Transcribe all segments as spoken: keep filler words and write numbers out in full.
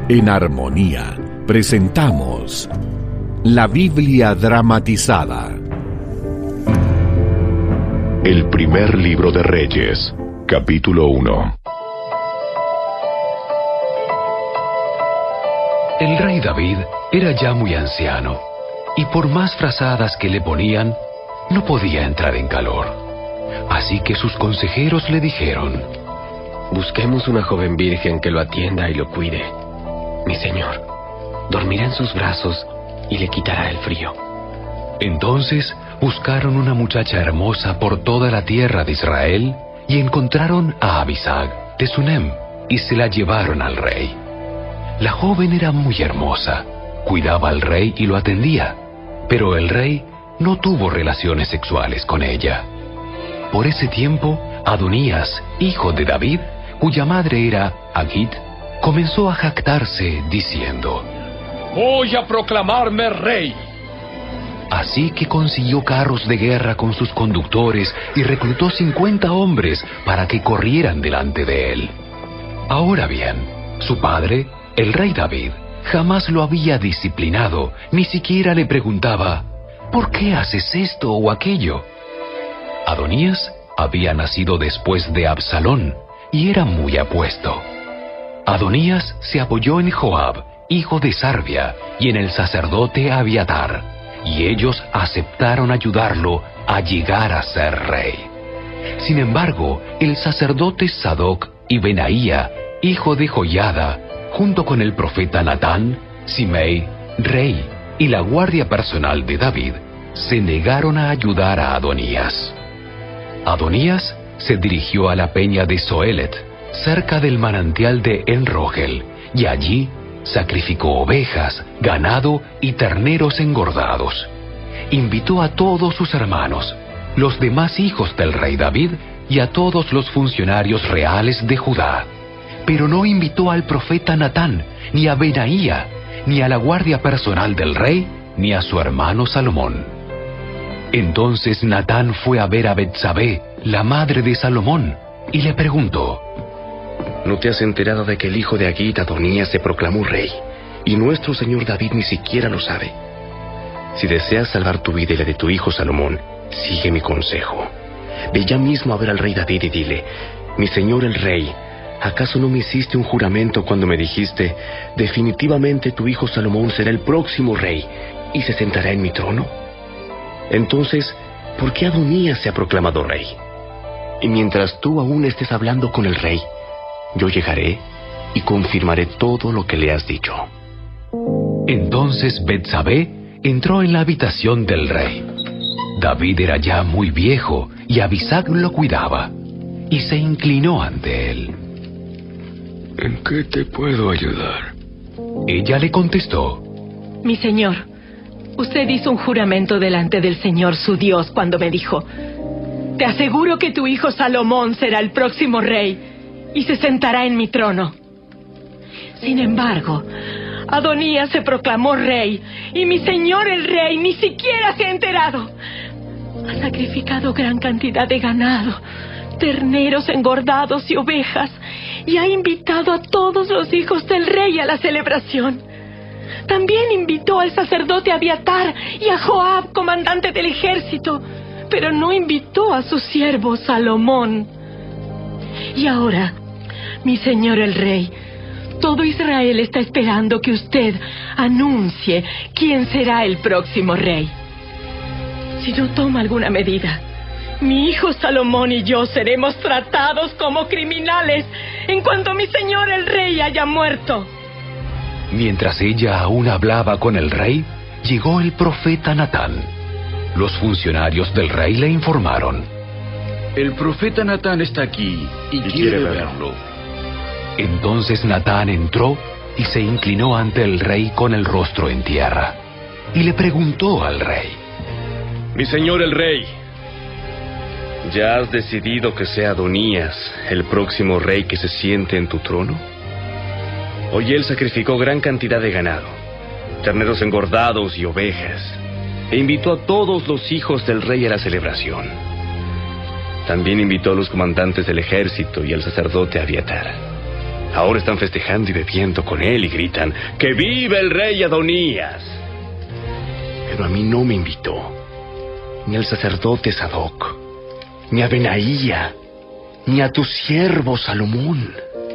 En Armonía presentamos la Biblia dramatizada. El primer libro de Reyes, capítulo uno. El rey David era ya muy anciano, y por más frazadas que le ponían, no podía entrar en calor. Así que sus consejeros le dijeron: busquemos una joven virgen que lo atienda y lo cuide. Mi señor dormirá en sus brazos y le quitará el frío. Entonces buscaron una muchacha hermosa por toda la tierra de Israel y encontraron a Abisag de Sunem y se la llevaron al rey. La joven era muy hermosa, cuidaba al rey y lo atendía, pero el rey no tuvo relaciones sexuales con ella. Por ese tiempo, Adonías, hijo de David, cuya madre era Agit, comenzó a jactarse diciendo: voy a proclamarme rey. Así que consiguió carros de guerra con sus conductores y reclutó cincuenta hombres para que corrieran delante de él. Ahora bien, su padre, el rey David, jamás lo había disciplinado, ni siquiera le preguntaba: ¿por qué haces esto o aquello? Adonías había nacido después de Absalón y era muy apuesto. Adonías se apoyó en Joab, hijo de Sarvia, y en el sacerdote Abiatar, y ellos aceptaron ayudarlo a llegar a ser rey. Sin embargo, el sacerdote Sadoc y Benaía, hijo de Joiada, junto con el profeta Natán, Simei, rey, y la guardia personal de David, se negaron a ayudar a Adonías. Adonías se dirigió a la peña de Zoelet, cerca del manantial de En-Rogel, y allí sacrificó ovejas, ganado y terneros engordados. Invitó a todos sus hermanos, los demás hijos del rey David, y a todos los funcionarios reales de Judá. Pero no invitó al profeta Natán, ni a Benaía, ni a la guardia personal del rey, ni a su hermano Salomón. Entonces Natán fue a ver a Betsabé, la madre de Salomón, y le preguntó: ¿no te has enterado de que el hijo de Agit, Adonías, se proclamó rey, y nuestro señor David ni siquiera lo sabe? Si deseas salvar tu vida y la de tu hijo Salomón, sigue mi consejo. Ve ya mismo a ver al rey David y dile: mi señor el rey, ¿acaso no me hiciste un juramento cuando me dijiste: definitivamente tu hijo Salomón será el próximo rey y se sentará en mi trono? Entonces, ¿por qué Adonías se ha proclamado rey? Y mientras tú aún estés hablando con el rey, yo llegaré y confirmaré todo lo que le has dicho. Entonces Betsabé entró en la habitación del rey. David era ya muy viejo y Abisag lo cuidaba, y se inclinó ante él. ¿En qué te puedo ayudar? Ella le contestó: mi señor, usted hizo un juramento delante del Señor su Dios cuando me dijo: te aseguro que tu hijo Salomón será el próximo rey y se sentará en mi trono. Sin embargo, Adonías se proclamó rey, y mi señor el rey ni siquiera se ha enterado. Ha sacrificado gran cantidad de ganado, terneros engordados y ovejas, y ha invitado a todos los hijos del rey a la celebración. También invitó al sacerdote Abiatar y a Joab, comandante del ejército, pero no invitó a su siervo Salomón. Y ahora, mi señor el rey, todo Israel está esperando que usted anuncie quién será el próximo rey. Si no toma alguna medida, mi hijo Salomón y yo seremos tratados como criminales en cuanto mi señor el rey haya muerto. Mientras ella aún hablaba con el rey, llegó el profeta Natán. Los funcionarios del rey le informaron: el profeta Natán está aquí y, y quiere, quiere verlo. Entonces Natán entró y se inclinó ante el rey con el rostro en tierra, y le preguntó al rey: mi señor el rey, ¿ya has decidido que sea Adonías el próximo rey que se siente en tu trono? Hoy él sacrificó gran cantidad de ganado, terneros engordados y ovejas, e invitó a todos los hijos del rey a la celebración. También invitó a los comandantes del ejército y al sacerdote Abiatar. Ahora están festejando y bebiendo con él y gritan: ¡Que viva el rey Adonías! Pero a mí no me invitó, ni al sacerdote Sadoc, ni a Benaía, ni a tu siervo Salomón.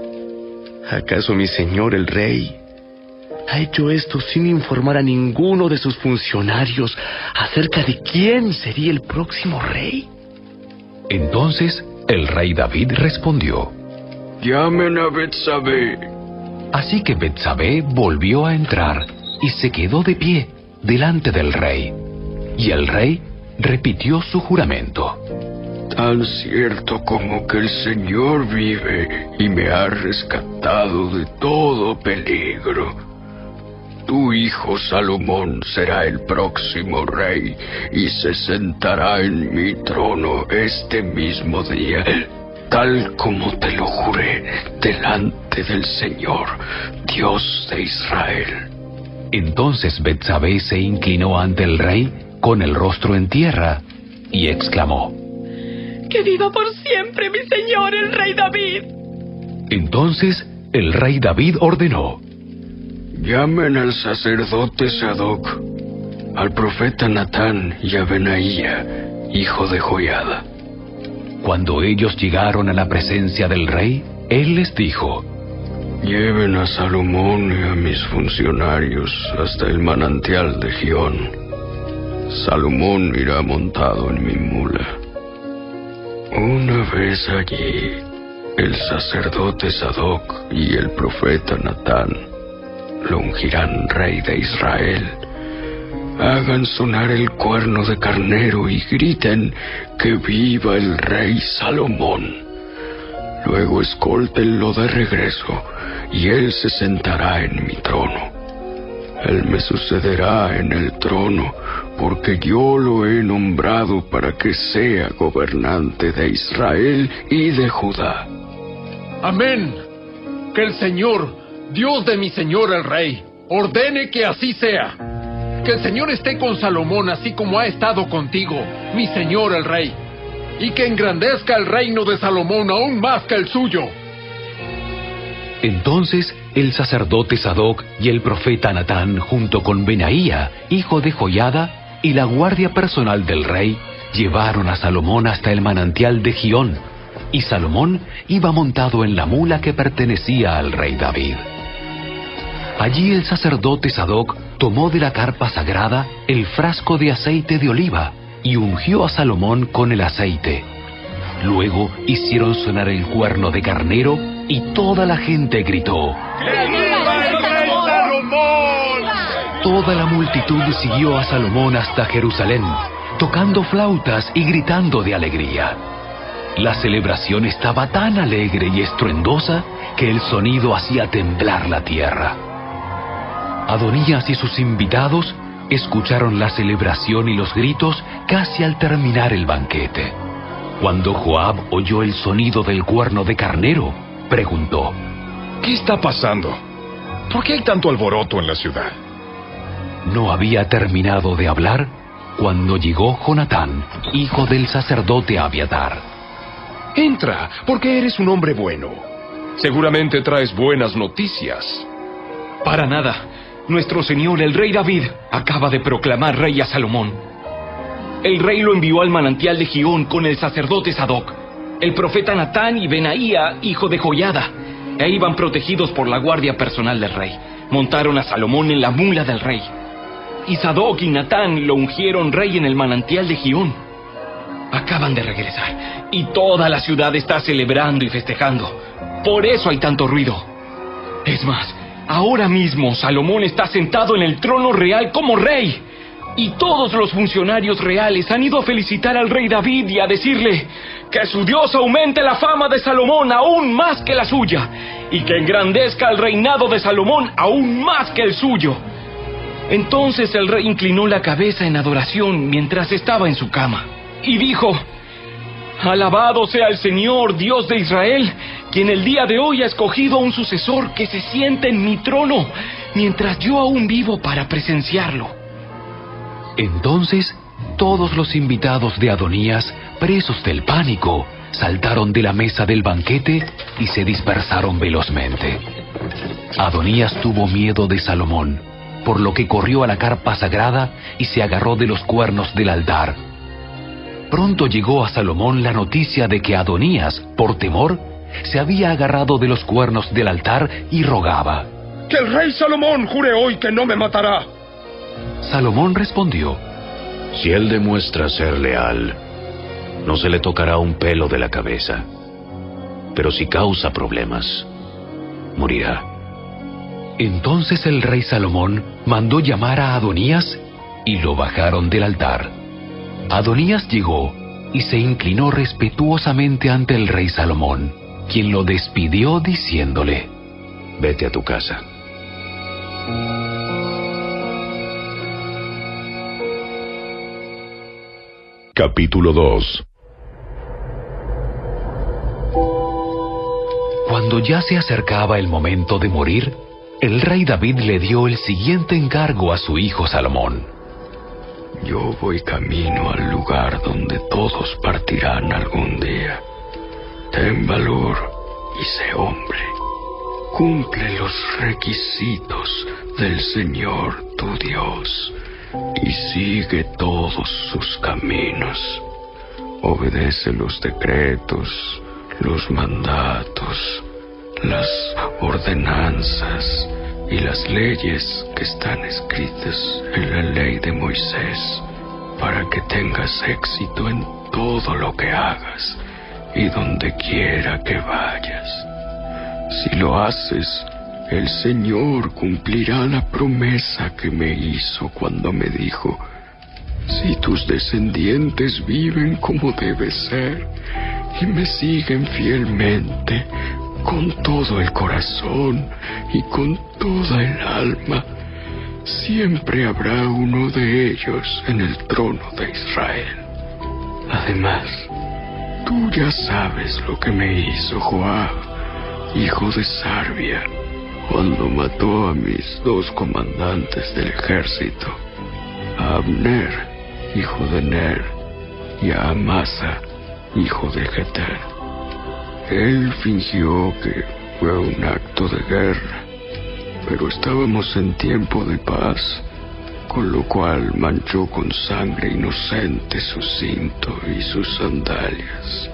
¿Acaso mi señor el rey ha hecho esto sin informar a ninguno de sus funcionarios acerca de quién sería el próximo rey? Entonces el rey David respondió: Llamen a Betsabé. Así que Betsabé volvió a entrar y se quedó de pie delante del rey. Y el rey repitió su juramento: Tan cierto como que el Señor vive y me ha rescatado de todo peligro, tu hijo Salomón será el próximo rey y se sentará en mi trono este mismo día, tal como te lo juré delante del Señor, Dios de Israel. Entonces Betsabé se inclinó ante el rey con el rostro en tierra y exclamó: ¡Que viva por siempre mi señor el rey David! Entonces el rey David ordenó: Llamen al sacerdote Sadoc, al profeta Natán y a Benaía, hijo de Joiada. Cuando ellos llegaron a la presencia del rey, él les dijo: Lleven a Salomón y a mis funcionarios hasta el manantial de Gión. Salomón irá montado en mi mula. Una vez allí, el sacerdote Sadoc y el profeta Natán lo ungirán rey de Israel. Hagan sonar el cuerno de carnero y griten: ¡Que viva el rey Salomón! Luego escóltenlo de regreso y él se sentará en mi trono. Él me sucederá en el trono porque yo lo he nombrado para que sea gobernante de Israel y de Judá. Amén. Que el Señor, Dios de mi señor el rey, ordene que así sea. Que el Señor esté con Salomón así como ha estado contigo, mi señor el rey, y que engrandezca el reino de Salomón aún más que el suyo. Entonces el sacerdote Sadoc y el profeta Natán, junto con Benaía, hijo de Joiada, y la guardia personal del rey, llevaron a Salomón hasta el manantial de Gión, y Salomón iba montado en la mula que pertenecía al rey David. Allí el sacerdote Sadoc tomó de la carpa sagrada el frasco de aceite de oliva y ungió a Salomón con el aceite. Luego hicieron sonar el cuerno de carnero y toda la gente gritó: ¡Que viva el rey Salomón! Toda la multitud siguió a Salomón hasta Jerusalén, tocando flautas y gritando de alegría. La celebración estaba tan alegre y estruendosa que el sonido hacía temblar la tierra. Adonías y sus invitados escucharon la celebración y los gritos casi al terminar el banquete. Cuando Joab oyó el sonido del cuerno de carnero, preguntó: ¿Qué está pasando? ¿Por qué hay tanto alboroto en la ciudad? No había terminado de hablar cuando llegó Jonatán, hijo del sacerdote Abiatar. Entra, porque eres un hombre bueno. Seguramente traes buenas noticias. Para nada. Nuestro señor el rey David acaba de proclamar rey a Salomón. El rey lo envió al manantial de Gión con el sacerdote Sadoc, el profeta Natán y Benaía, hijo de Joiada, e iban protegidos por la guardia personal del rey. Montaron a Salomón en la mula del rey. Y Sadoc y Natán lo ungieron rey en el manantial de Gión. Acaban de regresar, y toda la ciudad está celebrando y festejando. Por eso hay tanto ruido. Es más, ahora mismo Salomón está sentado en el trono real como rey. Y todos los funcionarios reales han ido a felicitar al rey David y a decirle que su Dios aumente la fama de Salomón aún más que la suya, y que engrandezca el reinado de Salomón aún más que el suyo. Entonces el rey inclinó la cabeza en adoración mientras estaba en su cama, y dijo: Alabado sea el Señor, Dios de Israel, quien el día de hoy ha escogido a un sucesor que se siente en mi trono, mientras yo aún vivo para presenciarlo. Entonces todos los invitados de Adonías, presos del pánico, saltaron de la mesa del banquete y se dispersaron velozmente. Adonías tuvo miedo de Salomón, por lo que corrió a la carpa sagrada y se agarró de los cuernos del altar. Pronto llegó a Salomón la noticia de que Adonías, por temor, se había agarrado de los cuernos del altar y rogaba: ¡Que el rey Salomón jure hoy que no me matará! Salomón respondió: Si él demuestra ser leal, no se le tocará un pelo de la cabeza. Pero si causa problemas, morirá. Entonces el rey Salomón mandó llamar a Adonías y lo bajaron del altar. Adonías llegó y se inclinó respetuosamente ante el rey Salomón, quien lo despidió diciéndole: Vete a tu casa. Capítulo dos. Cuando ya se acercaba el momento de morir, el rey David le dio el siguiente encargo a su hijo Salomón: Yo voy camino al lugar donde todos partirán algún día. Ten valor y sé hombre. Cumple los requisitos del Señor tu Dios y sigue todos sus caminos. Obedece los decretos, los mandatos, las ordenanzas y las leyes que están escritas en la ley de Moisés, para que tengas éxito en todo lo que hagas y donde quiera que vayas. Si lo haces, el Señor cumplirá la promesa que me hizo cuando me dijo: si tus descendientes viven como debe ser y me siguen fielmente con todo el corazón y con toda el alma, siempre habrá uno de ellos en el trono de Israel. Además, tú ya sabes lo que me hizo Joab, hijo de Sarvia, cuando mató a mis dos comandantes del ejército, a Abner, hijo de Ner, y a Amasa, hijo de Jeter. Él fingió que fue un acto de guerra, pero estábamos en tiempo de paz, con lo cual manchó con sangre inocente su cinto y sus sandalias.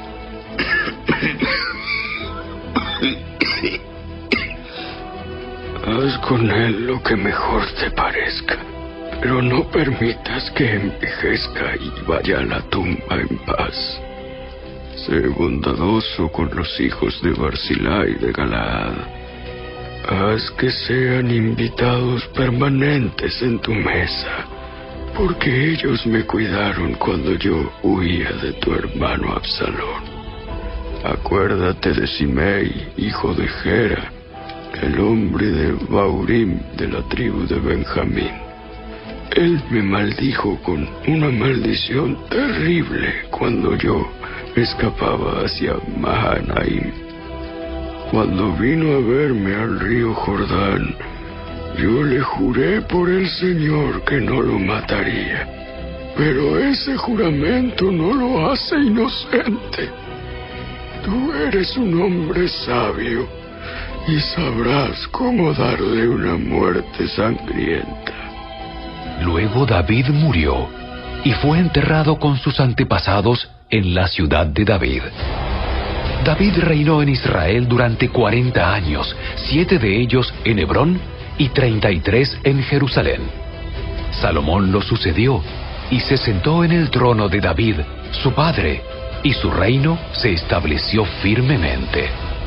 Haz con él lo que mejor te parezca, pero no permitas que envejezca y vaya a la tumba en paz. Sé bondadoso con los hijos de Barzilai de Galaad. Haz que sean invitados permanentes en tu mesa, porque ellos me cuidaron cuando yo huía de tu hermano Absalón. Acuérdate de Simei, hijo de Gera, el hombre de Baurim de la tribu de Benjamín. Él me maldijo con una maldición terrible cuando yo escapaba hacia Mahanaim. Cuando vino a verme al río Jordán, yo le juré por el Señor que no lo mataría, pero ese juramento no lo hace inocente. Tú eres un hombre sabio y sabrás cómo darle una muerte sangrienta. Luego David murió y fue enterrado con sus antepasados en la ciudad de David. David reinó en Israel durante cuarenta años, siete de ellos en Hebrón y treinta y tres en Jerusalén. Salomón lo sucedió y se sentó en el trono de David, su padre, y su reino se estableció firmemente.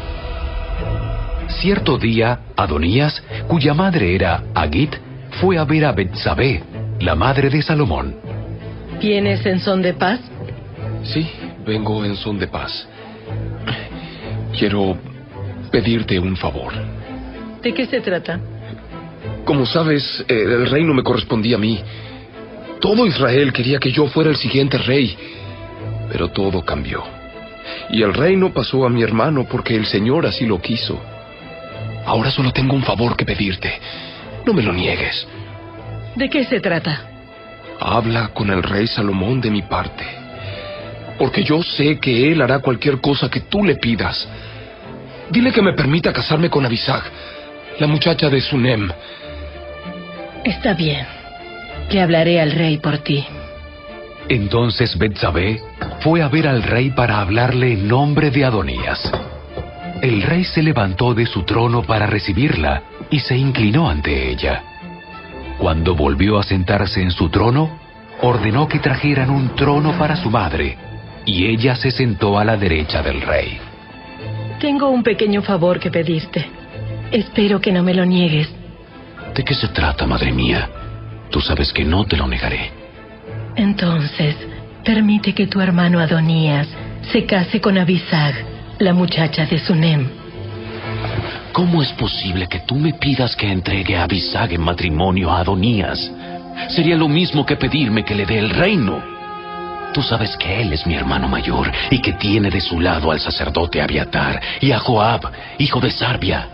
Cierto día, Adonías, cuya madre era Agit, fue a ver a Betsabé, la madre de Salomón. ¿Vienes en son de paz? Sí, vengo en son de paz. Quiero pedirte un favor. ¿De qué se trata? Como sabes, eh, el reino me correspondía a mí. Todo Israel quería que yo fuera el siguiente rey, pero todo cambió. Y el reino pasó a mi hermano porque el Señor así lo quiso. Ahora solo tengo un favor que pedirte. No me lo niegues. ¿De qué se trata? Habla con el rey Salomón de mi parte, porque yo sé que él hará cualquier cosa que tú le pidas. Dile que me permita casarme con Abisag, la muchacha de Sunem. Está bien. Le hablaré al rey por ti. Entonces Betsabé fue a ver al rey para hablarle en nombre de Adonías. El rey se levantó de su trono para recibirla y se inclinó ante ella. Cuando volvió a sentarse en su trono, ordenó que trajeran un trono para su madre, y ella se sentó a la derecha del rey. Tengo un pequeño favor que pedirte. Espero que no me lo niegues. ¿De qué se trata, madre mía? Tú sabes que no te lo negaré. Entonces, permite que tu hermano Adonías se case con Abisag, la muchacha de Sunem. ¿Cómo es posible que tú me pidas que entregue a Abisag en matrimonio a Adonías? Sería lo mismo que pedirme que le dé el reino. Tú sabes que él es mi hermano mayor y que tiene de su lado al sacerdote Abiatar y a Joab, hijo de Sarbia.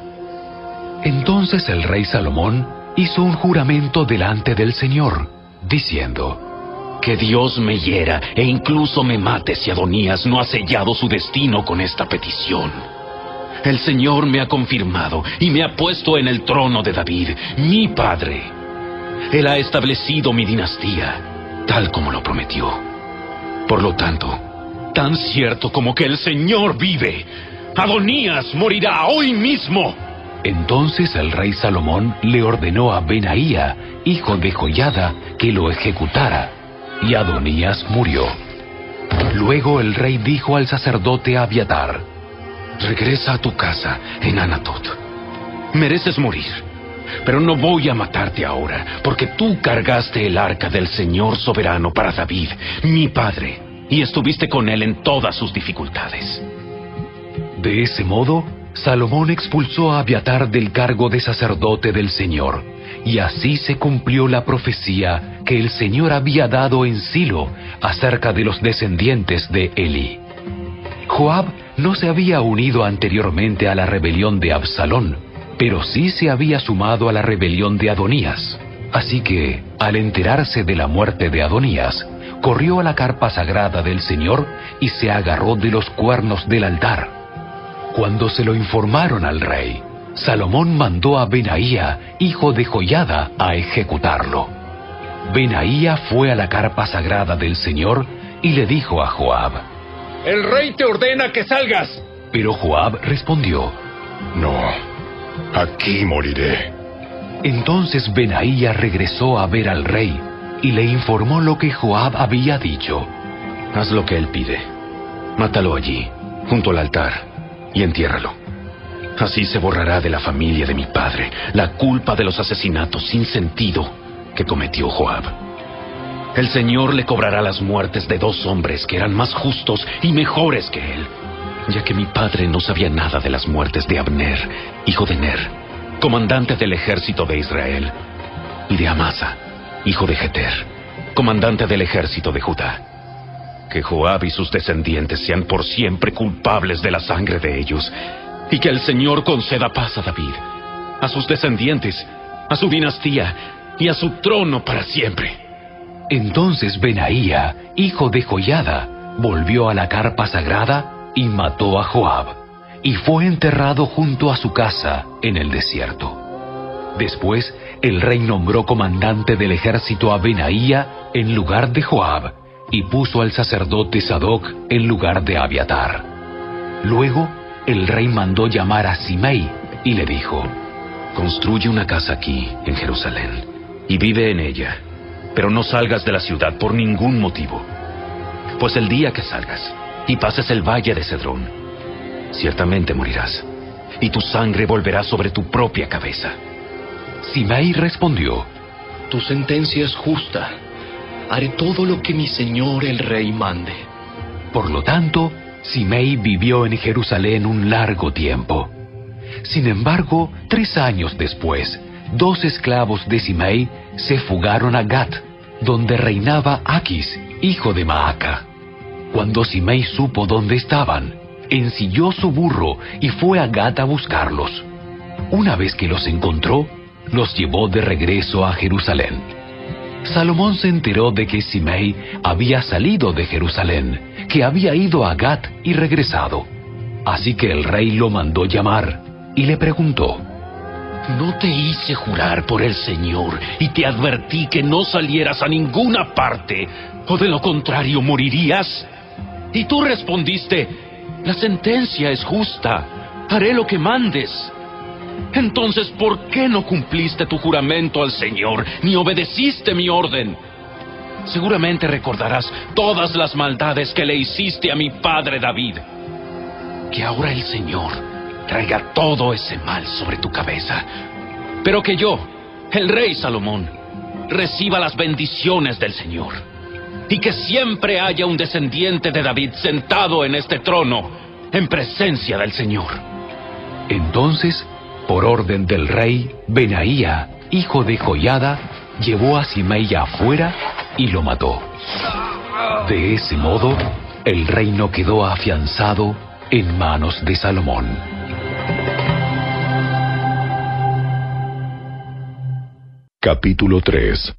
Entonces el rey Salomón hizo un juramento delante del Señor, diciendo: Que Dios me hiera e incluso me mate si Adonías no ha sellado su destino con esta petición. El Señor me ha confirmado y me ha puesto en el trono de David, mi padre. Él ha establecido mi dinastía, tal como lo prometió. Por lo tanto, tan cierto como que el Señor vive, Adonías morirá hoy mismo. Entonces el rey Salomón le ordenó a Benaía, hijo de Joiada, que lo ejecutara, y Adonías murió. Luego el rey dijo al sacerdote Abiatar: Regresa a tu casa en Anatot. Mereces morir, pero no voy a matarte ahora, porque tú cargaste el arca del Señor soberano para David, mi padre, y estuviste con él en todas sus dificultades. De ese modo, Salomón expulsó a Abiatar del cargo de sacerdote del Señor, y así se cumplió la profecía que el Señor había dado en Silo acerca de los descendientes de Eli. Joab no se había unido anteriormente a la rebelión de Absalón, pero sí se había sumado a la rebelión de Adonías. Así que, al enterarse de la muerte de Adonías, corrió a la carpa sagrada del Señor y se agarró de los cuernos del altar. Cuando se lo informaron al rey, Salomón mandó a Benaía, hijo de Joiada, a ejecutarlo. Benaía fue a la carpa sagrada del Señor y le dijo a Joab: El rey te ordena que salgas. Pero Joab respondió: No, aquí moriré. Entonces Benaía regresó a ver al rey y le informó lo que Joab había dicho. Haz lo que él pide. Mátalo allí, junto al altar, y entiérralo. Así se borrará de la familia de mi padre la culpa de los asesinatos sin sentido que cometió Joab. El Señor le cobrará las muertes de dos hombres que eran más justos y mejores que él, ya que mi padre no sabía nada de las muertes de Abner, hijo de Ner, comandante del ejército de Israel, y de Amasa, hijo de Jeter, comandante del ejército de Judá. Que Joab y sus descendientes sean por siempre culpables de la sangre de ellos, y que el Señor conceda paz a David, a sus descendientes, a su dinastía y a su trono para siempre. Entonces Benaía, hijo de Joiada, volvió a la carpa sagrada y mató a Joab, y fue enterrado junto a su casa en el desierto. Después, el rey nombró comandante del ejército a Benaía en lugar de Joab, y puso al sacerdote Sadoc en lugar de Abiatar. Luego, el rey mandó llamar a Simei y le dijo: Construye una casa aquí, en Jerusalén, y vive en ella, pero no salgas de la ciudad por ningún motivo. Pues el día que salgas y pases el valle de Cedrón, ciertamente morirás, y tu sangre volverá sobre tu propia cabeza. Simei respondió: Tu sentencia es justa. Haré todo lo que mi señor el rey mande. Por lo tanto, Simei vivió en Jerusalén un largo tiempo. Sin embargo, tres años después, dos esclavos de Simei se fugaron a Gat, donde reinaba Aquis, hijo de Maaca. Cuando Simei supo dónde estaban, ensilló su burro y fue a Gat a buscarlos. Una vez que los encontró, los llevó de regreso a Jerusalén. Salomón se enteró de que Simei había salido de Jerusalén, que había ido a Gat y regresado. Así que el rey lo mandó llamar y le preguntó: ¿No te hice jurar por el Señor y te advertí que no salieras a ninguna parte, o de lo contrario morirías? Y tú respondiste: la sentencia es justa, haré lo que mandes. Entonces, ¿por qué no cumpliste tu juramento al Señor, ni obedeciste mi orden? Seguramente recordarás todas las maldades que le hiciste a mi padre David. Que ahora el Señor traiga todo ese mal sobre tu cabeza, pero que yo, el rey Salomón, reciba las bendiciones del Señor, y que siempre haya un descendiente de David sentado en este trono, en presencia del Señor. Entonces, por orden del rey, Benaía, hijo de Joiada, llevó a Simei afuera y lo mató. De ese modo, el reino quedó afianzado en manos de Salomón. Capítulo tres.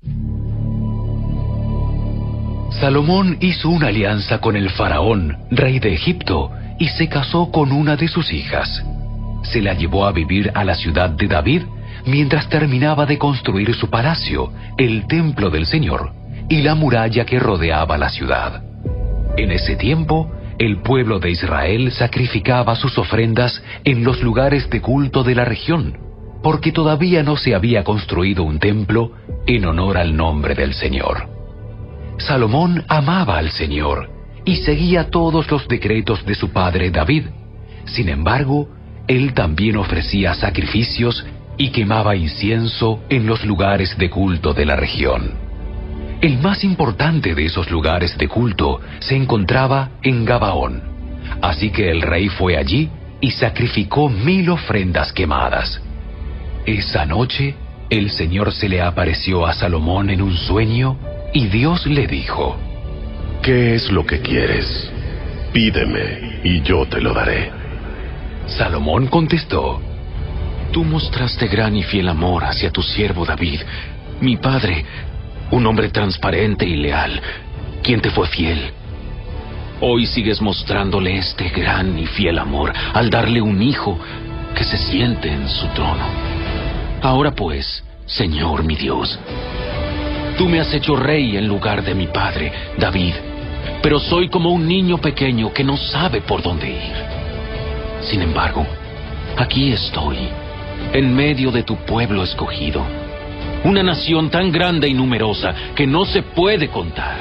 Salomón hizo una alianza con el faraón, rey de Egipto, y se casó con una de sus hijas. Se la llevó a vivir a la ciudad de David mientras terminaba de construir su palacio, el templo del Señor, y la muralla que rodeaba la ciudad. En ese tiempo, el pueblo de Israel sacrificaba sus ofrendas en los lugares de culto de la región, porque todavía no se había construido un templo en honor al nombre del Señor. Salomón amaba al Señor y seguía todos los decretos de su padre David. Sin embargo, él también ofrecía sacrificios y quemaba incienso en los lugares de culto de la región. El más importante de esos lugares de culto se encontraba en Gabaón. Así que el rey fue allí y sacrificó mil ofrendas quemadas. Esa noche, el Señor se le apareció a Salomón en un sueño y Dios le dijo: ¿Qué es lo que quieres? Pídeme y yo te lo daré. Salomón contestó: Tú mostraste gran y fiel amor hacia tu siervo David, mi padre, un hombre transparente y leal, quien te fue fiel. Hoy sigues mostrándole este gran y fiel amor al darle un hijo que se siente en su trono. Ahora pues, Señor mi Dios, tú me has hecho rey en lugar de mi padre, David, pero soy como un niño pequeño que no sabe por dónde ir. Sin embargo, aquí estoy, en medio de tu pueblo escogido, una nación tan grande y numerosa que no se puede contar.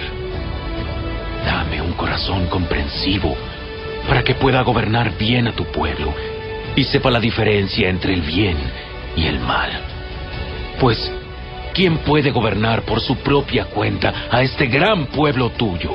Dame un corazón comprensivo para que pueda gobernar bien a tu pueblo y sepa la diferencia entre el bien y el mal. Pues, ¿quién puede gobernar por su propia cuenta a este gran pueblo tuyo?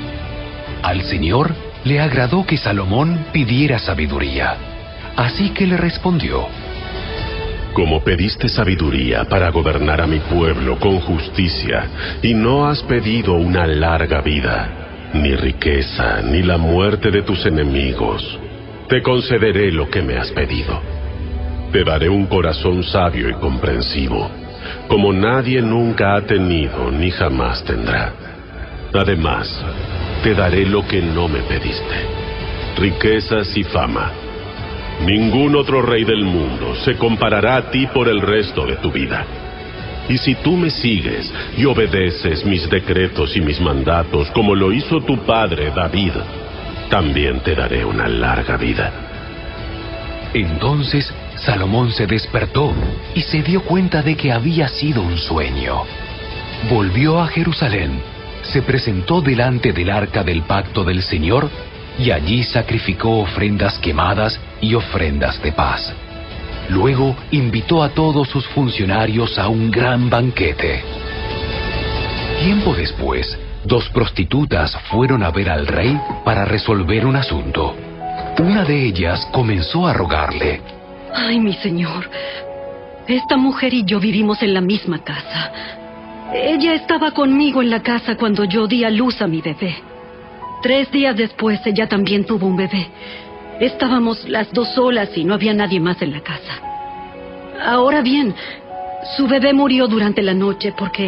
Al Señor le agradó que Salomón pidiera sabiduría, así que le respondió: Como pediste sabiduría para gobernar a mi pueblo con justicia, y no has pedido una larga vida, ni riqueza, ni la muerte de tus enemigos, te concederé lo que me has pedido. Te daré un corazón sabio y comprensivo, como nadie nunca ha tenido ni jamás tendrá. Además, te daré lo que no me pediste: riquezas y fama. Ningún otro rey del mundo se comparará a ti por el resto de tu vida. Y si tú me sigues y obedeces mis decretos y mis mandatos como lo hizo tu padre David, también te daré una larga vida. Entonces Salomón se despertó y se dio cuenta de que había sido un sueño. Volvió a Jerusalén, se presentó delante del arca del pacto del Señor y allí sacrificó ofrendas quemadas y ofrendas de paz. Luego invitó a todos sus funcionarios a un gran banquete. Tiempo después, dos prostitutas fueron a ver al rey para resolver un asunto. Una de ellas comenzó a rogarle: Ay, mi señor, esta mujer y yo vivimos en la misma casa. Ella estaba conmigo en la casa cuando yo di a luz a mi bebé. Tres días después, ella también tuvo un bebé. Estábamos las dos solas y no había nadie más en la casa. Ahora bien, su bebé murió durante la noche porque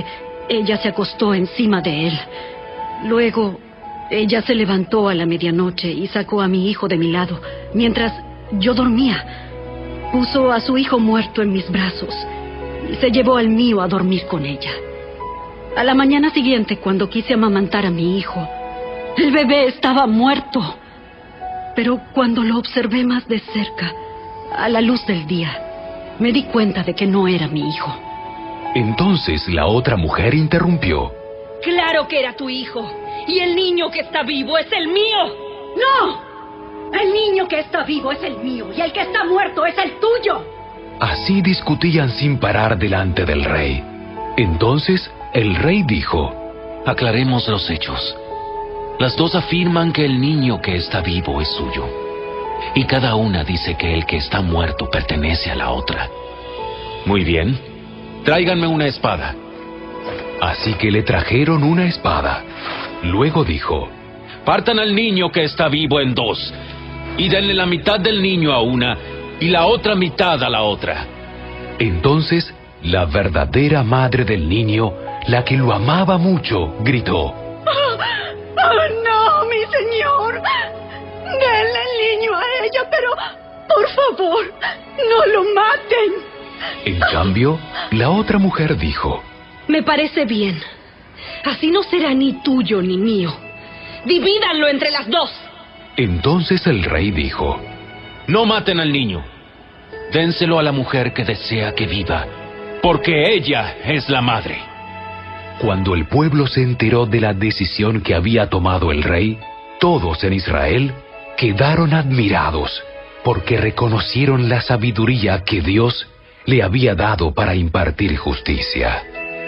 ella se acostó encima de él. Luego, ella se levantó a la medianoche y sacó a mi hijo de mi lado, mientras yo dormía. Puso a su hijo muerto en mis brazos y se llevó al mío a dormir con ella. A la mañana siguiente, cuando quise amamantar a mi hijo, el bebé estaba muerto. Pero cuando lo observé más de cerca, a la luz del día, me di cuenta de que no era mi hijo. Entonces la otra mujer interrumpió. Claro que era tu hijo. Y el niño que está vivo es el mío. ¡No! El niño que está vivo es el mío y el que está muerto es el tuyo. Así discutían sin parar delante del rey. Entonces el rey dijo: aclaremos los hechos. Las dos afirman que el niño que está vivo es suyo, y cada una dice que el que está muerto pertenece a la otra. Muy bien, tráiganme una espada. Así que le trajeron una espada. Luego dijo: partan al niño que está vivo en dos, y denle la mitad del niño a una, y la otra mitad a la otra. Entonces, la verdadera madre del niño, la que lo amaba mucho, gritó: ¡Oh, no, mi señor! Denle el niño a ella, pero, por favor, no lo maten. En cambio, la otra mujer dijo: me parece bien. Así no será ni tuyo ni mío. Divídanlo entre las dos. Entonces el rey dijo: no maten al niño. Dénselo a la mujer que desea que viva, porque ella es la madre. Cuando el pueblo se enteró de la decisión que había tomado el rey, todos en Israel quedaron admirados, porque reconocieron la sabiduría que Dios le había dado para impartir justicia.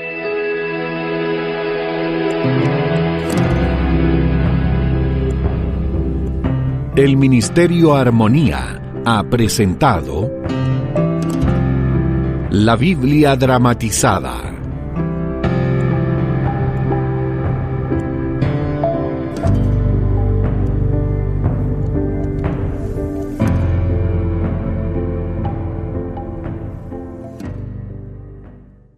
El Ministerio Armonía ha presentado La Biblia dramatizada.